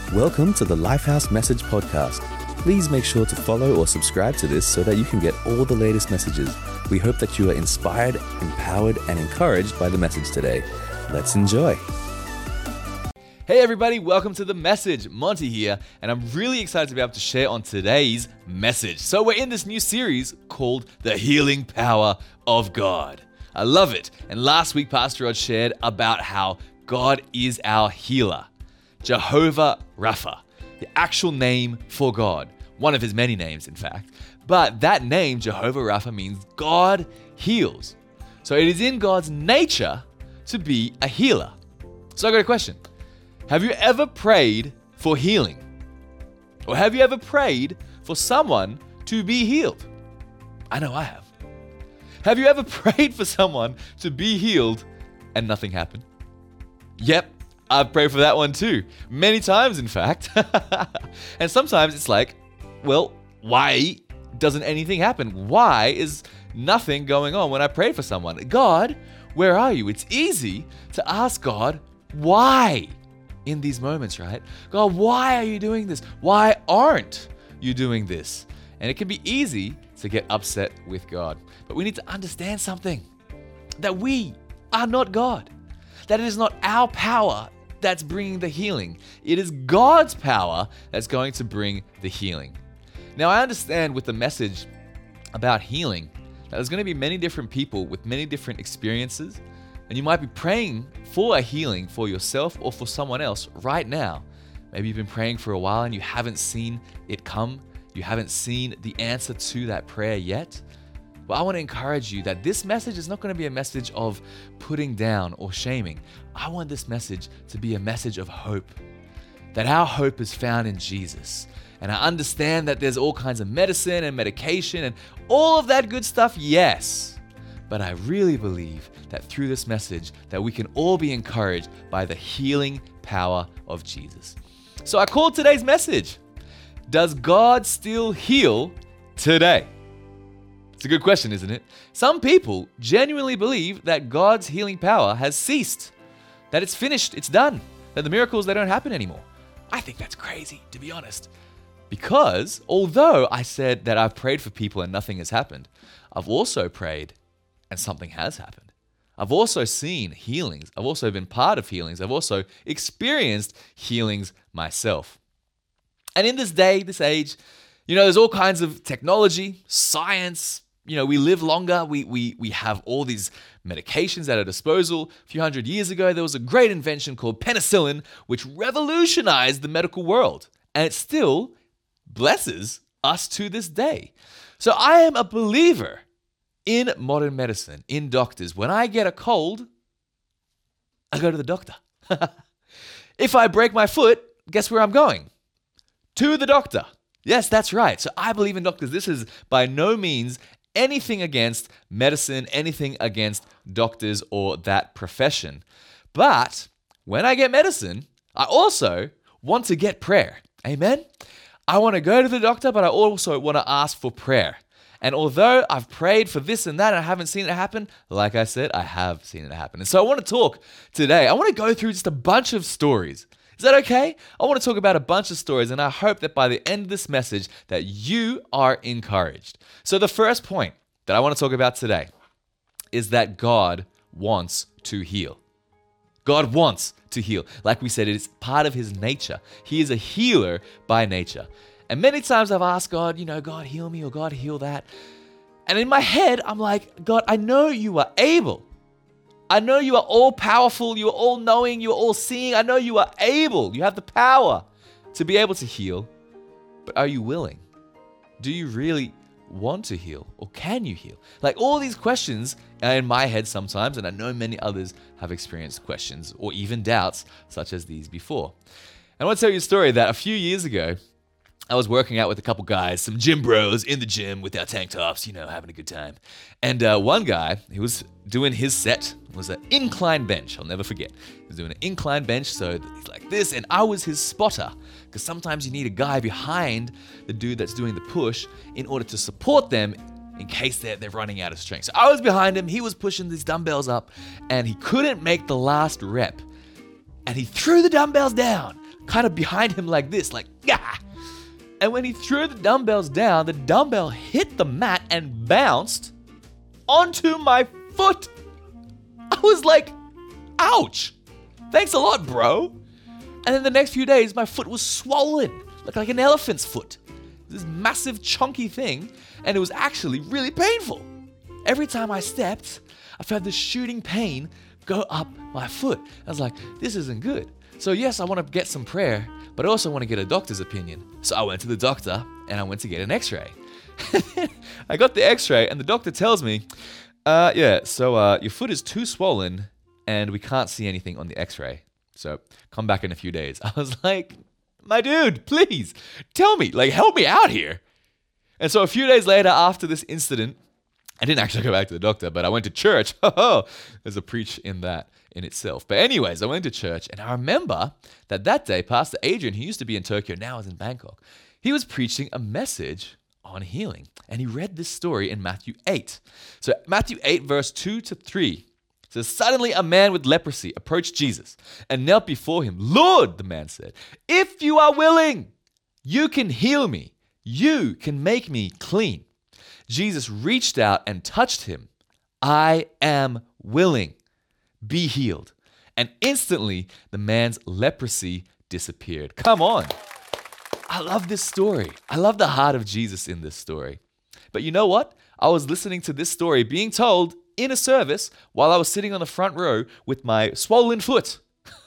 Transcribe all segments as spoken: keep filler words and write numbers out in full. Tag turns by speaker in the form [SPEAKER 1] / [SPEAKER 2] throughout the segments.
[SPEAKER 1] Welcome to the Lifehouse Message Podcast. Please make sure to follow or subscribe to this so that you can get all the latest messages. We hope that you are inspired, empowered, and encouraged by the message today. Let's enjoy.
[SPEAKER 2] Hey everybody, welcome to The Message. Monty here, and I'm really excited to be able to share on today's message. So we're in this new series called The Healing Power of God. I love it. And last week, Pastor Rod shared about how God is our healer. Jehovah Rapha, the actual name for God. One of his many names, in fact. But that name, Jehovah Rapha, means God heals. So it is in God's nature to be a healer. So I got a question. Have you ever prayed for healing? Or have you ever prayed for someone to be healed? I know I have. Have you ever prayed for someone to be healed and nothing happened? Yep, I've prayed for that one too. Many times, in fact. And sometimes it's like, well, why doesn't anything happen? Why is nothing going on when I pray for someone? God, where are you? It's easy to ask God, why? In these moments, right? God, why are you doing this? Why aren't you doing this? And it can be easy to get upset with God. But we need to understand something, that we are not God. That it is not our power that's bringing the healing. It is God's power that's going to bring the healing. Now, I understand with the message about healing that there's going to be many different people with many different experiences. And you might be praying for a healing for yourself or for someone else right now. Maybe you've been praying for a while and you haven't seen it come. You haven't seen the answer to that prayer yet. Well, I want to encourage you that this message is not going to be a message of putting down or shaming. I want this message to be a message of hope. That our hope is found in Jesus. And I understand that there's all kinds of medicine and medication and all of that good stuff, yes. But I really believe that through this message that we can all be encouraged by the healing power of Jesus. So I called today's message, Does God Still Heal Today? It's a good question, isn't it? Some people genuinely believe that God's healing power has ceased, that it's finished, it's done, that the miracles, they don't happen anymore. I think that's crazy, to be honest. Because although I said that I've prayed for people and nothing has happened, I've also prayed and something has happened. I've also seen healings. I've also been part of healings. I've also experienced healings myself. And in this day, this age, you know, there's all kinds of technology, science. You know, we live longer. We we we have all these medications at our disposal. A few hundred years ago, there was a great invention called penicillin, which revolutionized the medical world. And it still blesses us to this day. So I am a believer in modern medicine, in doctors. When I get a cold, I go to the doctor. If I break my foot, guess where I'm going? To the doctor. Yes, that's right. So I believe in doctors. This is by no means anything against medicine, anything against doctors or that profession. But when I get medicine, I also want to get prayer. Amen? I want to go to the doctor, but I also want to ask for prayer. And although I've prayed for this and that and I haven't seen it happen, like I said, I have seen it happen. And so I want to talk today. I want to go through just a bunch of stories. Is that okay? I want to talk about a bunch of stories, and I hope that by the end of this message that you are encouraged. So the first point that I want to talk about today is that God wants to heal. God wants to heal. Like we said, it is part of his nature. He is a healer by nature. And many times I've asked God, you know, God heal me or God heal that. And in my head, I'm like, God, I know you are able. I know you are all powerful. You are all knowing. You are all seeing. I know you are able. You have the power to be able to heal. But are you willing? Do you really want to heal or can you heal? Like all these questions are in my head sometimes, and I know many others have experienced questions or even doubts such as these before. And I want to tell you a story that a few years ago, I was working out with a couple guys, some gym bros in the gym with our tank tops, you know, having a good time. And uh, one guy, he was doing his set, was an incline bench. I'll never forget. He was doing an incline bench, so he's like this, and I was his spotter. Because sometimes you need a guy behind the dude that's doing the push in order to support them in case they're, they're running out of strength. So I was behind him, he was pushing these dumbbells up, and he couldn't make the last rep. And he threw the dumbbells down, kind of behind him like this, like, yeah. And when he threw the dumbbells down, the dumbbell hit the mat and bounced onto my foot. I was like, ouch. Thanks a lot, bro. And then the next few days, my foot was swollen, like, like an elephant's foot. This massive, chunky thing, and it was actually really painful. Every time I stepped, I felt this shooting pain go up my foot. I was like, this isn't good. So yes, I want to get some prayer, but I also want to get a doctor's opinion. So I went to the doctor and I went to get an x-ray. I got the x-ray and the doctor tells me, uh, yeah, so uh, your foot is too swollen and we can't see anything on the x-ray. So come back in a few days. I was like, my dude, please tell me, like, help me out here. And so a few days later after this incident, I didn't actually go back to the doctor, but I went to church. There's a preach in that in itself. But anyways, I went to church and I remember that that day, Pastor Adrian, who used to be in Tokyo, now is in Bangkok, he was preaching a message on healing. And he read this story in Matthew eight. So Matthew eight, verse two to three says, suddenly a man with leprosy approached Jesus and knelt before him. Lord, the man said, if you are willing, you can heal me. You can make me clean. Jesus reached out and touched him. I am willing. Be healed. And instantly, the man's leprosy disappeared. Come on. I love this story. I love the heart of Jesus in this story. But you know what? I was listening to this story being told in a service while I was sitting on the front row with my swollen foot.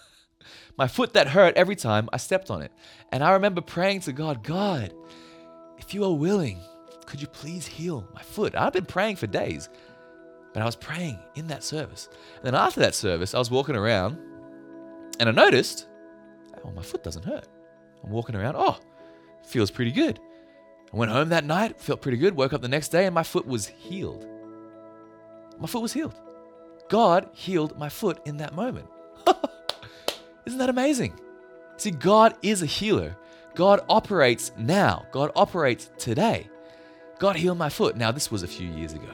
[SPEAKER 2] My foot that hurt every time I stepped on it. And I remember praying to God, God, if you are willing, could you please heal my foot? I've been praying for days, but I was praying in that service. And then after that service, I was walking around and I noticed, oh, my foot doesn't hurt. I'm walking around, oh, feels pretty good. I went home that night, felt pretty good, woke up the next day and my foot was healed. My foot was healed. God healed my foot in that moment. Isn't that amazing? See, God is a healer. God operates now. God operates today. God healed my foot. Now, this was a few years ago,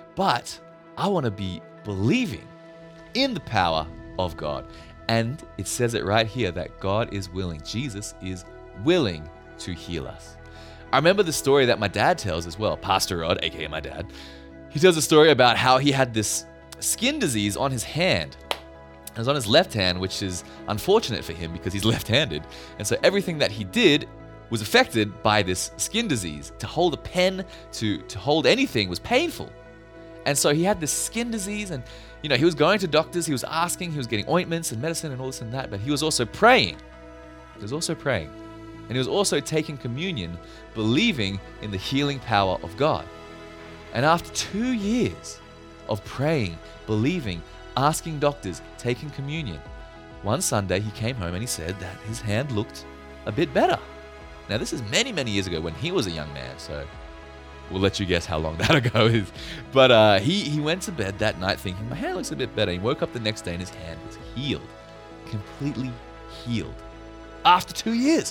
[SPEAKER 2] but I want to be believing in the power of God. And it says it right here that God is willing. Jesus is willing to heal us. I remember the story that my dad tells as well, Pastor Rod, aka my dad. He tells a story about how he had this skin disease on his hand. It was on his left hand, which is unfortunate for him because he's left-handed. And so everything that he did was affected by this skin disease. To hold a pen, to, to hold anything was painful. And so he had this skin disease and, you know, he was going to doctors, he was asking, he was getting ointments and medicine and all this and that, but he was also praying. He was also praying. And he was also taking communion, believing in the healing power of God. And after two years of praying, believing, asking doctors, taking communion, one Sunday he came home and he said that his hand looked a bit better. Now, this is many, many years ago when he was a young man, so we'll let you guess how long that ago is. But uh, he, he went to bed that night thinking, my hand looks a bit better. He woke up the next day and his hand was healed, completely healed, after two years.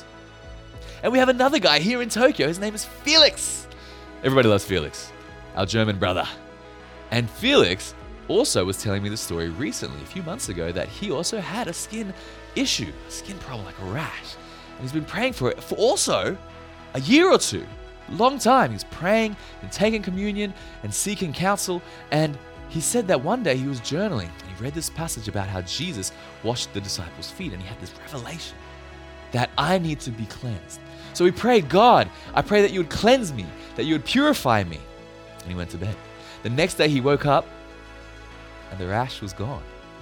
[SPEAKER 2] And we have another guy here in Tokyo. His name is Felix. Everybody loves Felix, our German brother. And Felix also was telling me the story recently, a few months ago, that he also had a skin issue, a skin problem, like a rash. And he's been praying for it for also a year or two. Long time. He's praying and taking communion and seeking counsel. And he said that one day he was journaling and he read this passage about how Jesus washed the disciples' feet. And he had this revelation that I need to be cleansed. So he prayed, God, I pray that you would cleanse me, that you would purify me. And he went to bed. The next day he woke up and the rash was gone.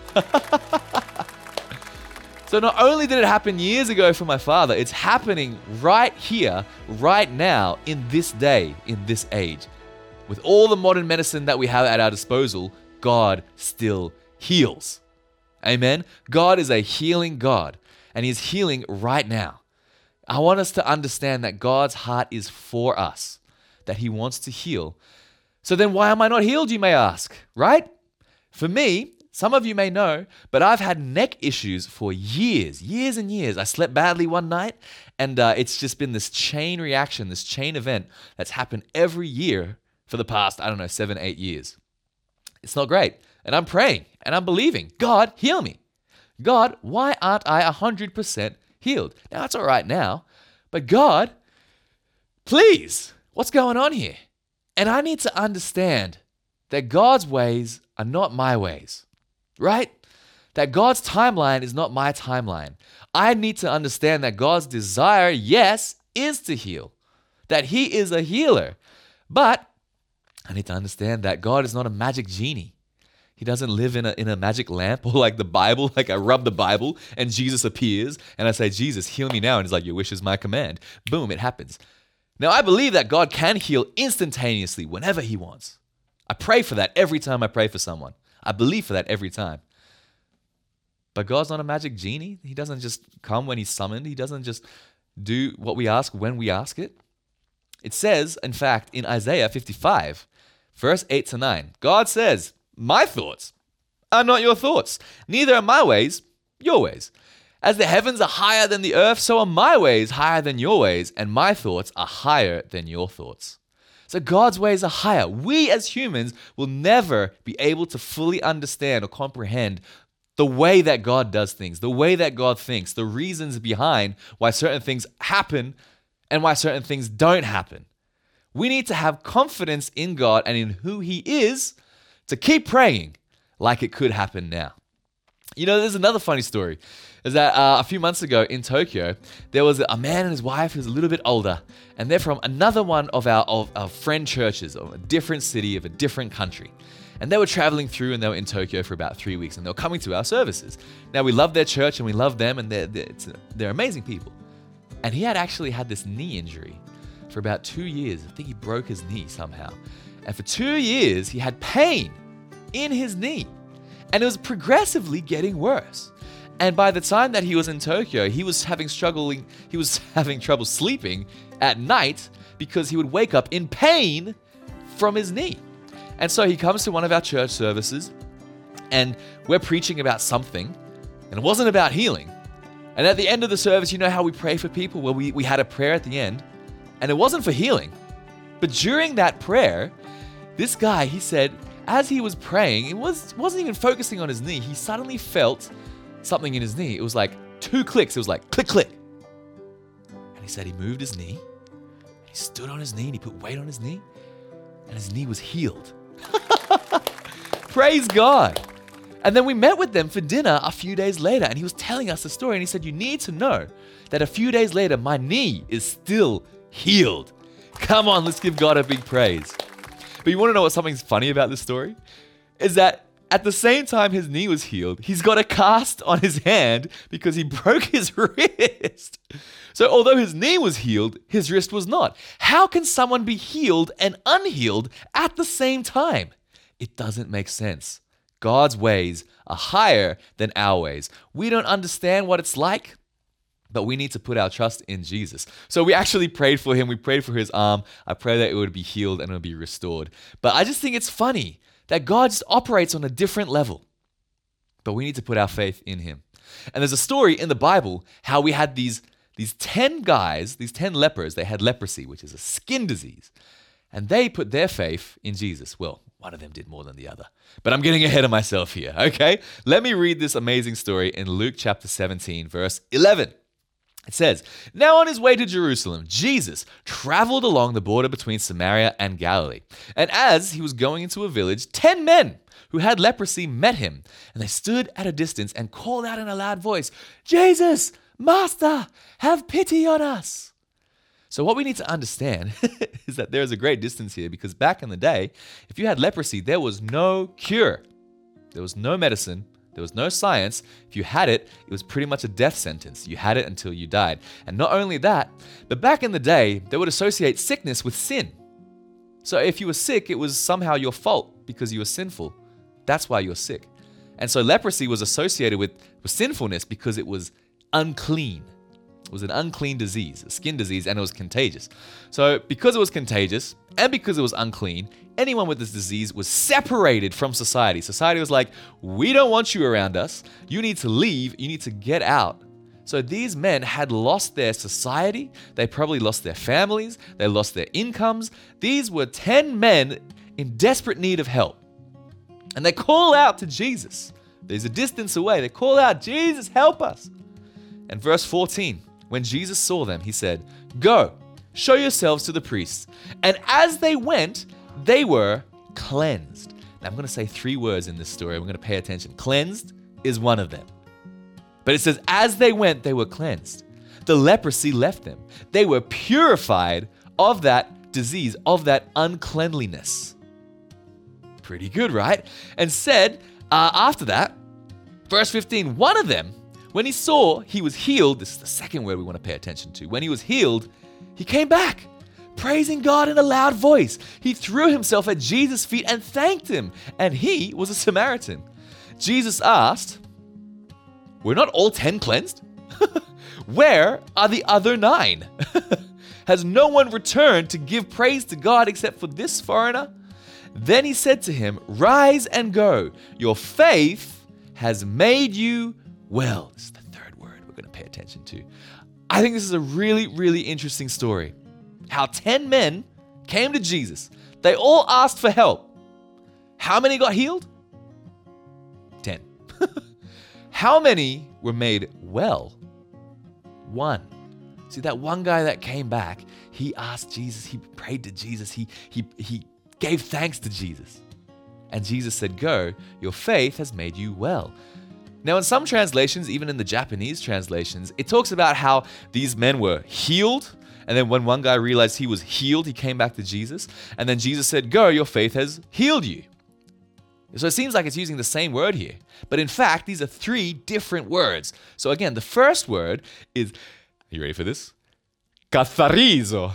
[SPEAKER 2] So not only did it happen years ago for my father, it's happening right here, right now, in this day, in this age. With all the modern medicine that we have at our disposal, God still heals. Amen? God is a healing God, and He is healing right now. I want us to understand that God's heart is for us, that He wants to heal. So then why am I not healed, you may ask, right? For me, some of you may know, but I've had neck issues for years, years and years. I slept badly one night, and uh, it's just been this chain reaction, this chain event that's happened every year for the past, I don't know, seven, eight years. It's not great. And I'm praying, and I'm believing, God, heal me. God, why aren't I one hundred percent healed. Now, it's all right now, but God, please, what's going on here? And I need to understand that God's ways are not my ways, right? That God's timeline is not my timeline. I need to understand that God's desire, yes, is to heal, that He is a healer. But I need to understand that God is not a magic genie. He doesn't live in a, in a magic lamp or like the Bible, like I rub the Bible and Jesus appears and I say, Jesus, heal me now. And He's like, your wish is my command. Boom, it happens. Now, I believe that God can heal instantaneously whenever He wants. I pray for that every time I pray for someone. I believe for that every time. But God's not a magic genie. He doesn't just come when He's summoned. He doesn't just do what we ask when we ask it. It says, in fact, in Isaiah fifty-five, verse eight to nine, God says, my thoughts are not your thoughts, neither are my ways your ways. As the heavens are higher than the earth, so are my ways higher than your ways, and my thoughts are higher than your thoughts. So God's ways are higher. We as humans will never be able to fully understand or comprehend the way that God does things, the way that God thinks, the reasons behind why certain things happen and why certain things don't happen. We need to have confidence in God and in who He is to keep praying like it could happen now. You know, there's another funny story. Is that uh, a few months ago in Tokyo, there was a man and his wife who's a little bit older, and they're from another one of our, of our friend churches of a different city, of a different country. And they were traveling through and they were in Tokyo for about three weeks and they were coming to our services. Now, we love their church and we love them and they're, they're, it's, they're amazing people. And he had actually had this knee injury for about two years. I think he broke his knee somehow. And for two years, he had pain in his knee. And it was progressively getting worse. And by the time that he was in Tokyo, he was having struggling, he was having trouble sleeping at night because he would wake up in pain from his knee. And so he comes to one of our church services and we're preaching about something and it wasn't about healing. And at the end of the service, you know how we pray for people? Well, we, we had a prayer at the end and it wasn't for healing. But during that prayer, this guy, he said, as he was praying, it was, wasn't even focusing on his knee. He suddenly felt something in his knee. It was like two clicks. It was like click, click. And he said he moved his knee. And he stood on his knee and he put weight on his knee. And his knee was healed. Praise God. And then we met with them for dinner a few days later. And he was telling us the story. And he said, you need to know that a few days later, my knee is still healed. Come on, let's give God a big praise. But you want to know what something's funny about this story? Is that at the same time his knee was healed, he's got a cast on his hand because he broke his wrist. So although his knee was healed, his wrist was not. How can someone be healed and unhealed at the same time? It doesn't make sense. God's ways are higher than our ways. We don't understand what it's like, but we need to put our trust in Jesus. So we actually prayed for him. We prayed for his arm. I pray that it would be healed and it would be restored. But I just think it's funny that God just operates on a different level. But we need to put our faith in him. And there's a story in the Bible how we had these, these ten guys, these ten lepers, they had leprosy, which is a skin disease. And they put their faith in Jesus. Well, one of them did more than the other. But I'm getting ahead of myself here, okay? Let me read this amazing story in Luke chapter seventeen, verse eleven. It says, now on his way to Jerusalem, Jesus traveled along the border between Samaria and Galilee. And as he was going into a village, ten men who had leprosy met him. And they stood at a distance and called out in a loud voice, Jesus, Master, have pity on us. So what we need to understand is that there is a great distance here because back in the day, if you had leprosy, there was no cure. There was no medicine. There was no science. If you had it, it was pretty much a death sentence. You had it until you died. And not only that, but back in the day, they would associate sickness with sin. So if you were sick, it was somehow your fault because you were sinful. That's why you were sick. And so leprosy was associated with, with sinfulness because it was unclean. It was an unclean disease, a skin disease, and it was contagious. So because it was contagious and because it was unclean, anyone with this disease was separated from society. Society was like, we don't want you around us. You need to leave. You need to get out. So these men had lost their society. They probably lost their families. They lost their incomes. These were ten men in desperate need of help. And they call out to Jesus. There's a distance away. They call out, Jesus, help us. And verse fourteen, when Jesus saw them, he said, "Go, show yourselves to the priests." And as they went, they were cleansed. Now, I'm going to say three words in this story. We're going to pay attention. Cleansed is one of them. But it says, as they went, they were cleansed. The leprosy left them. They were purified of that disease, of that uncleanliness. Pretty good, right? And said, uh, after that, verse fifteen, one of them, when he saw he was healed, this is the second word we want to pay attention to. When he was healed, he came back, praising God in a loud voice. He threw himself at Jesus' feet and thanked him. And he was a Samaritan. Jesus asked, were not all ten cleansed? Where are the other nine? Has no one returned to give praise to God except for this foreigner? Then he said to him, rise and go. Your faith has made you well. This is the third word we're going to pay attention to. I think this is a really, really interesting story. How ten men came to Jesus. They all asked for help. How many got healed? ten. How many were made well? One. See, that one guy that came back, he asked Jesus, he prayed to Jesus, he, he, he gave thanks to Jesus. And Jesus said, go, your faith has made you well. Now, in some translations, even in the Japanese translations, it talks about how these men were healed. And then when one guy realized he was healed, he came back to Jesus. And then Jesus said, go, your faith has healed you. So it seems like it's using the same word here. But in fact, these are three different words. So again, the first word is, are you ready for this? Katharizo.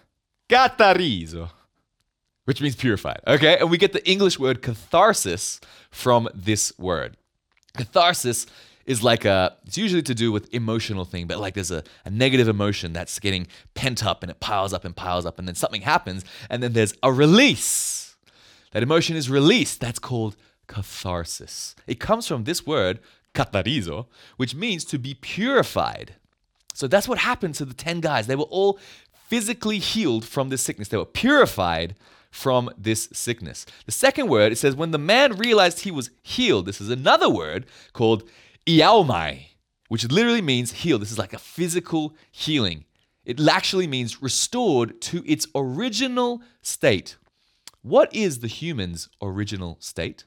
[SPEAKER 2] Katharizo. Which means purified. Okay, and we get the English word catharsis from this word. Catharsis is like a, it's usually to do with emotional thing, but like there's a, a negative emotion that's getting pent up and it piles up and piles up and then something happens and then there's a release. That emotion is released. That's called catharsis. It comes from this word, katharizo, which means to be purified. So that's what happened to the ten guys. They were all physically healed from this sickness. They were purified from this sickness. The second word, it says, when the man realized he was healed, this is another word called iaomai, which literally means healed. This is like a physical healing. It actually means restored to its original state. What is the human's original state?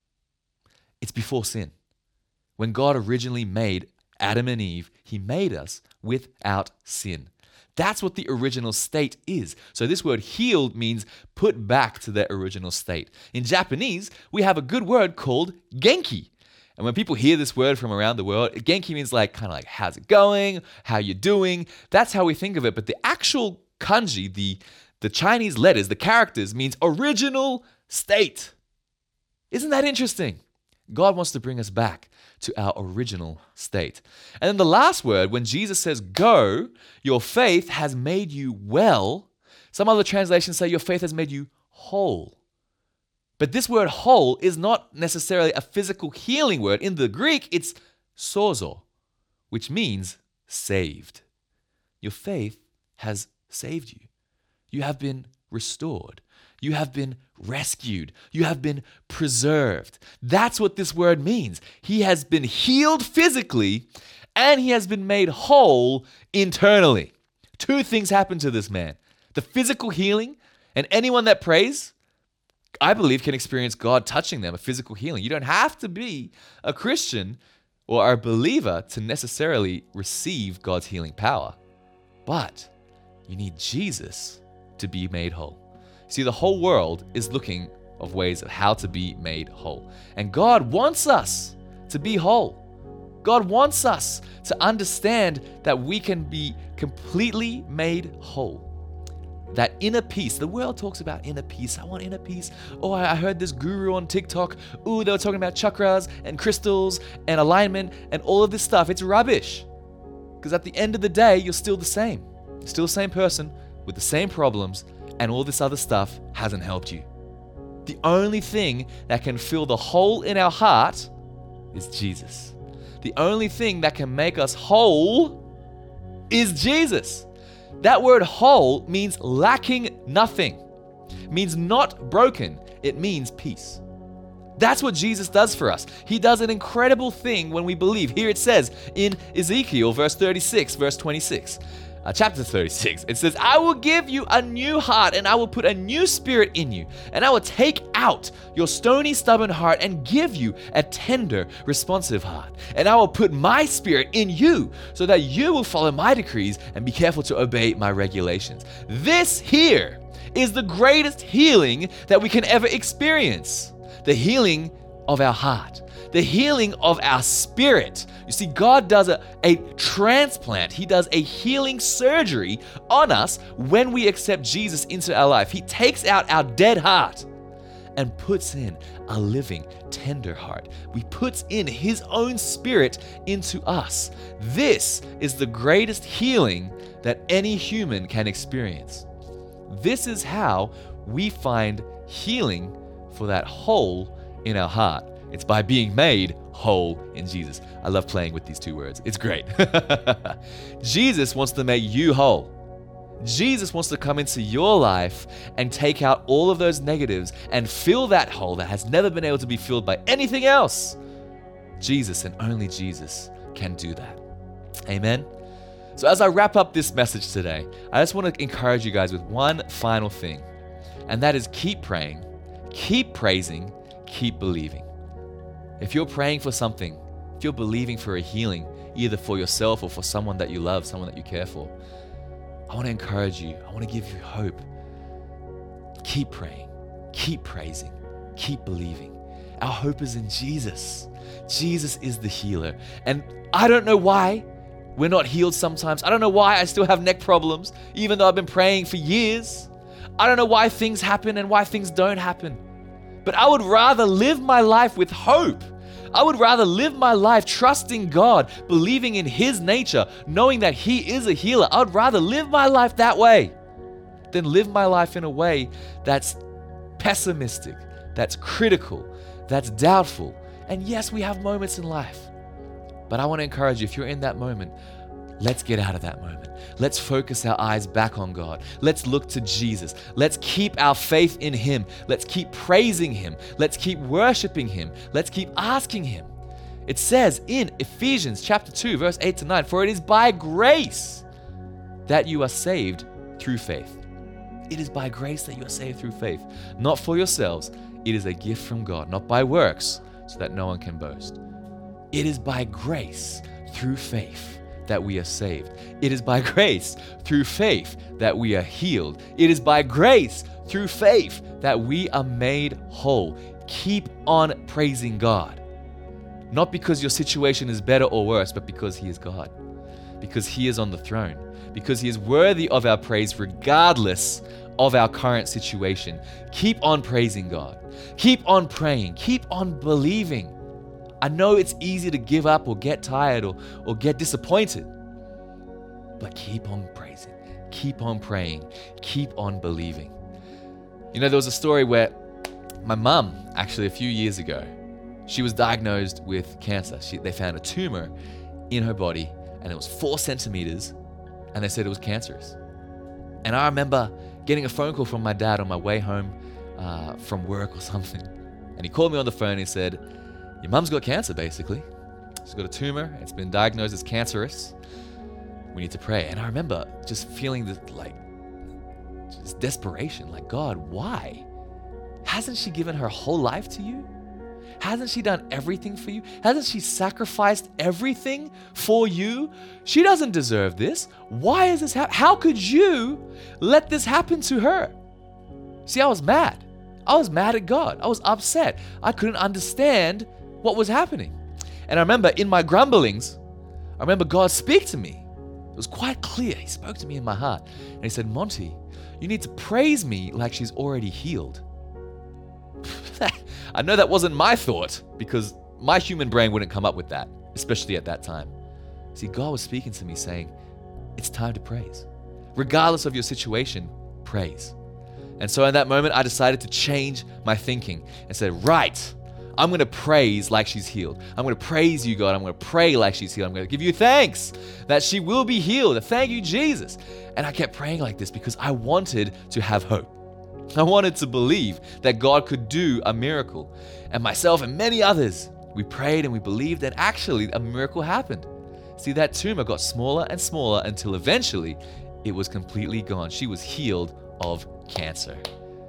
[SPEAKER 2] It's before sin. When God originally made Adam and Eve, he made us without sin. That's what the original state is. So this word healed means put back to their original state. In Japanese, we have a good word called genki. And when people hear this word from around the world, genki means like kind of like, how's it going? How you doing? That's how we think of it. But the actual kanji, the, the Chinese letters, the characters, means original state. Isn't that interesting? God wants to bring us back to our original state. And then the last word, when Jesus says, go, your faith has made you well. Some other translations say your faith has made you whole. But this word whole is not necessarily a physical healing word. In the Greek, it's sozo, which means saved. Your faith has saved you. You have been restored. You have been rescued. You have been preserved. That's what this word means. He has been healed physically and he has been made whole internally. Two things happen to this man. The physical healing, and anyone that prays, I believe, can experience God touching them, a physical healing. You don't have to be a Christian or a believer to necessarily receive God's healing power. But you need Jesus to be made whole. See, the whole world is looking of ways of how to be made whole. And God wants us to be whole. God wants us to understand that we can be completely made whole. That inner peace. The world talks about inner peace. I want inner peace. Oh, I heard this guru on TikTok. Ooh, they were talking about chakras and crystals and alignment and all of this stuff. It's rubbish. Because at the end of the day, you're still the same. You're still the same person with the same problems, and all this other stuff hasn't helped you. The only thing that can fill the hole in our heart is Jesus. The only thing that can make us whole is Jesus. That word whole means lacking nothing. It means not broken. It means peace. That's what Jesus does for us. He does an incredible thing when we believe. Here it says in Ezekiel, verse thirty-six, verse twenty-six, uh, chapter thirty-six, it says, I will give you a new heart and I will put a new spirit in you. And I will take out your stony, stubborn heart and give you a tender, responsive heart. And I will put my spirit in you so that you will follow my decrees and be careful to obey my regulations. This here is the greatest healing that we can ever experience. The healing of our heart, the healing of our spirit. You see, God does a, a transplant. He does a healing surgery on us when we accept Jesus into our life. He takes out our dead heart and puts in a living, tender heart. We puts in His own spirit into us. This is the greatest healing that any human can experience. This is how we find healing for that hole in our heart. It's by being made whole in Jesus. I love playing with these two words. It's great. Jesus wants to make you whole. Jesus wants to come into your life and take out all of those negatives and fill that hole that has never been able to be filled by anything else. Jesus and only Jesus can do that. Amen. So as I wrap up this message today, I just want to encourage you guys with one final thing, and that is keep praying, keep praising, keep believing. If you're praying for something, if you're believing for a healing, either for yourself or for someone that you love, someone that you care for, I want to encourage you. I want to give you hope. Keep praying, keep praising, keep believing. Our hope is in Jesus. Jesus is the healer. And I don't know why we're not healed sometimes. I don't know why I still have neck problems, even though I've been praying for years. I don't know why things happen and why things don't happen. But I would rather live my life with hope. I would rather live my life trusting God, believing in His nature, knowing that He is a healer. I would rather live my life that way than live my life in a way that's pessimistic, that's critical, that's doubtful. And yes, we have moments in life. But I want to encourage you, if you're in that moment, let's get out of that moment. Let's focus our eyes back on God. Let's look to Jesus. Let's keep our faith in Him. Let's keep praising Him. Let's keep worshiping Him. Let's keep asking Him. It says in Ephesians chapter two, verse eight to nine, for it is by grace that you are saved through faith. It is by grace that you are saved through faith, not for yourselves. It is a gift from God, not by works, so that no one can boast. It is by grace through faith that we are saved. It is by grace through faith that we are healed. It is by grace through faith that we are made whole. Keep on praising God. Not because your situation is better or worse, but because He is God. Because He is on the throne. Because He is worthy of our praise regardless of our current situation. Keep on praising God. Keep on praying. Keep on believing. I know it's easy to give up or get tired or, or get disappointed, but keep on praising, keep on praying, keep on believing. You know, there was a story where my mum, actually a few years ago, she was diagnosed with cancer. She, they found a tumor in her body and it was four centimeters and they said it was cancerous. And I remember getting a phone call from my dad on my way home uh, from work or something. And he called me on the phone and he said, your mum's got cancer, basically. She's got a tumor. It's been diagnosed as cancerous. We need to pray. And I remember just feeling this, like, just desperation. Like, God, why? Hasn't she given her whole life to you? Hasn't she done everything for you? Hasn't she sacrificed everything for you? She doesn't deserve this. Why is this happening? How could you let this happen to her? See, I was mad. I was mad at God. I was upset. I couldn't understand what was happening. And I remember in my grumblings, I remember God speak to me. It was quite clear. He spoke to me in my heart. And He said, Monty, you need to praise me like she's already healed. I know that wasn't my thought because my human brain wouldn't come up with that, especially at that time. See, God was speaking to me saying, it's time to praise. Regardless of your situation, praise. And so in that moment, I decided to change my thinking and said, right, I'm going to praise like she's healed. I'm going to praise you, God. I'm going to pray like she's healed. I'm going to give you thanks that she will be healed. Thank you, Jesus. And I kept praying like this because I wanted to have hope. I wanted to believe that God could do a miracle. And myself and many others, we prayed and we believed that actually a miracle happened. See, that tumor got smaller and smaller until eventually it was completely gone. She was healed of cancer.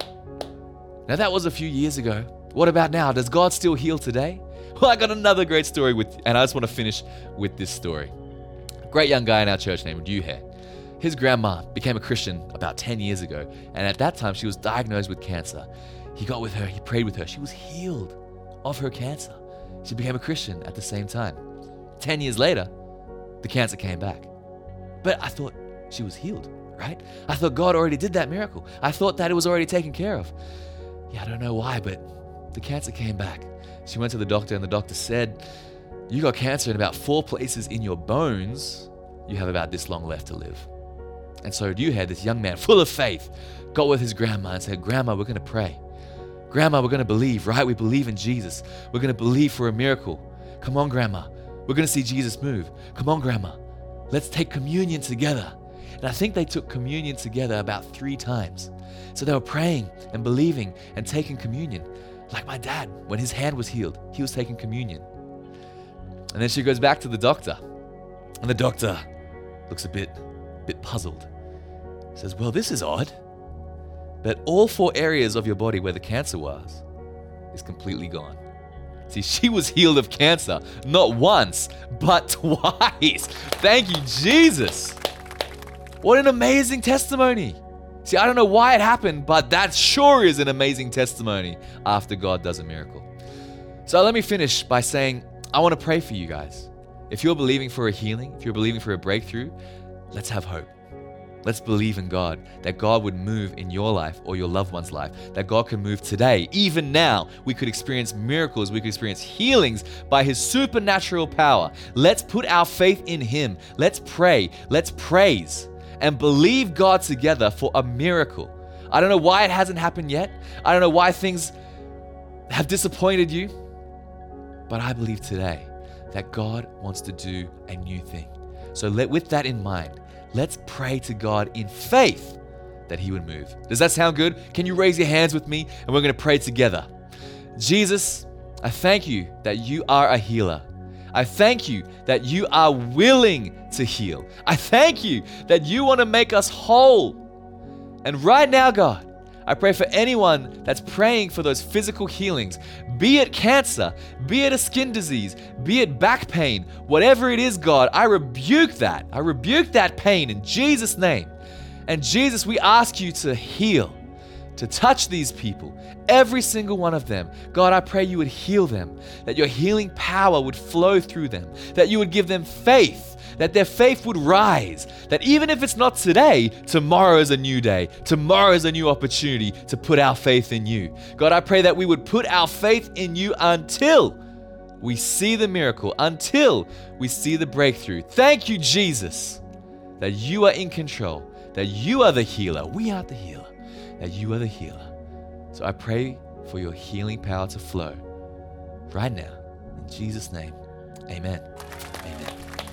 [SPEAKER 2] Now that was a few years ago. What about now? Does God still heal today? Well, I got another great story with, and I just want to finish with this story. A great young guy in our church named Yuhe. His grandma became a Christian about ten years ago, and at that time she was diagnosed with cancer. He got with her, he prayed with her. She was healed of her cancer. She became a Christian at the same time. Ten years later, the cancer came back. But I thought she was healed, right? I thought God already did that miracle. I thought that it was already taken care of. Yeah, I don't know why, but the cancer came back. She went to the doctor and the doctor said, you got cancer in about four places in your bones. You have about this long left to live. And so you had this young man full of faith, got with his grandma and said, Grandma, we're going to pray. Grandma, we're going to believe, right? We believe in Jesus. We're going to believe for a miracle. Come on, Grandma. We're going to see Jesus move. Come on, Grandma. Let's take communion together. And I think they took communion together about three times. So they were praying and believing and taking communion. Like my dad, when his hand was healed, he was taking communion. And then she goes back to the doctor. And the doctor looks a bit, bit puzzled. Says, well, this is odd. But all four areas of your body where the cancer was is completely gone. See, she was healed of cancer, not once, but twice. Thank you, Jesus. What an amazing testimony. See, I don't know why it happened, but that sure is an amazing testimony after God does a miracle. So let me finish by saying, I want to pray for you guys. If you're believing for a healing, if you're believing for a breakthrough, let's have hope. Let's believe in God, that God would move in your life or your loved one's life, that God can move today. Even now, we could experience miracles, we could experience healings by His supernatural power. Let's put our faith in Him. Let's pray, let's praise, and believe God together for a miracle. I don't know why it hasn't happened yet. I don't know why things have disappointed you, but I believe today that God wants to do a new thing. So let, with that in mind, let's pray to God in faith that He would move. Does that sound good? Can you raise your hands with me and we're going to pray together? Jesus, I thank you that you are a healer. I thank you that you are willing to heal. I thank you that you want to make us whole. And right now, God, I pray for anyone that's praying for those physical healings, be it cancer, be it a skin disease, be it back pain, whatever it is, God, I rebuke that. I rebuke that pain in Jesus' name. And Jesus, we ask you to heal, to touch these people, every single one of them. God, I pray you would heal them, that your healing power would flow through them, that you would give them faith, that their faith would rise, that even if it's not today, tomorrow is a new day. Tomorrow is a new opportunity to put our faith in you. God, I pray that we would put our faith in you until we see the miracle, until we see the breakthrough. Thank you, Jesus, that you are in control, that you are the healer. We aren't the healer, that you are the healer. So I pray for your healing power to flow right now. In Jesus' name, amen. Amen.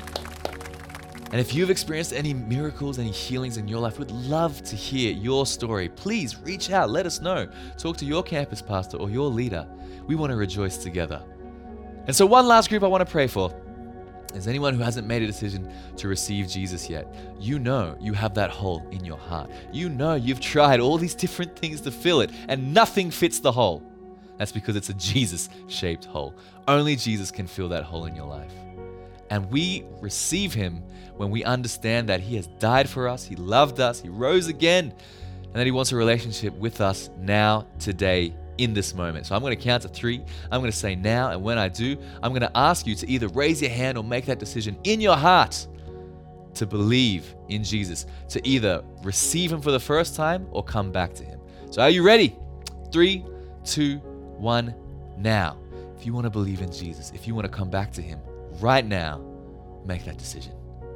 [SPEAKER 2] And if you've experienced any miracles, any healings in your life, we'd love to hear your story. Please reach out, let us know. Talk to your campus pastor or your leader. We want to rejoice together. And so one last group I want to pray for is anyone who hasn't made a decision to receive Jesus yet. You know you have that hole in your heart. You know you've tried all these different things to fill it and nothing fits the hole. That's because it's a Jesus-shaped hole. Only Jesus can fill that hole in your life. And we receive Him when we understand that He has died for us, He loved us, He rose again, and that He wants a relationship with us now, today, in this moment. So I'm going to count to three. I'm going to say now, and when I do, I'm going to ask you to either raise your hand or make that decision in your heart to believe in Jesus, to either receive Him for the first time or come back to Him. So are you ready? Three, two, one, now. If you want to believe in Jesus, if you want to come back to Him right now, make that decision.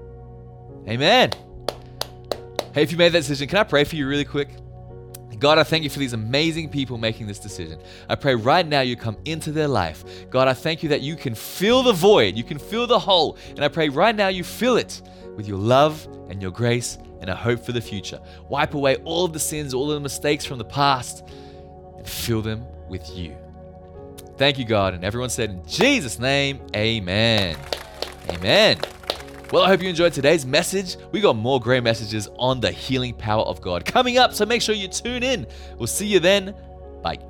[SPEAKER 2] Amen. Hey, if you made that decision, can I pray for you really quick? God, I thank you for these amazing people making this decision. I pray right now you come into their life. God, I thank you that you can fill the void, you can fill the hole, and I pray right now you fill it with your love and your grace and a hope for the future. Wipe away all of the sins, all of the mistakes from the past, and fill them with you. Thank you, God. And everyone said in Jesus' name, amen. Amen. Well, I hope you enjoyed today's message. We got more great messages on the healing power of God coming up, so make sure you tune in. We'll see you then. Bye.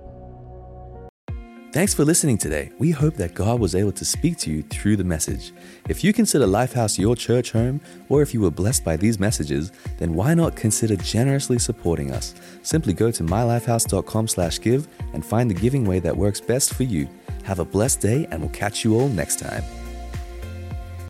[SPEAKER 1] Thanks for listening today. We hope that God was able to speak to you through the message. If you consider Lifehouse your church home, or if you were blessed by these messages, then why not consider generously supporting us? Simply go to mylifehouse.com slash give and find the giving way that works best for you. Have a blessed day, and we'll catch you all next time.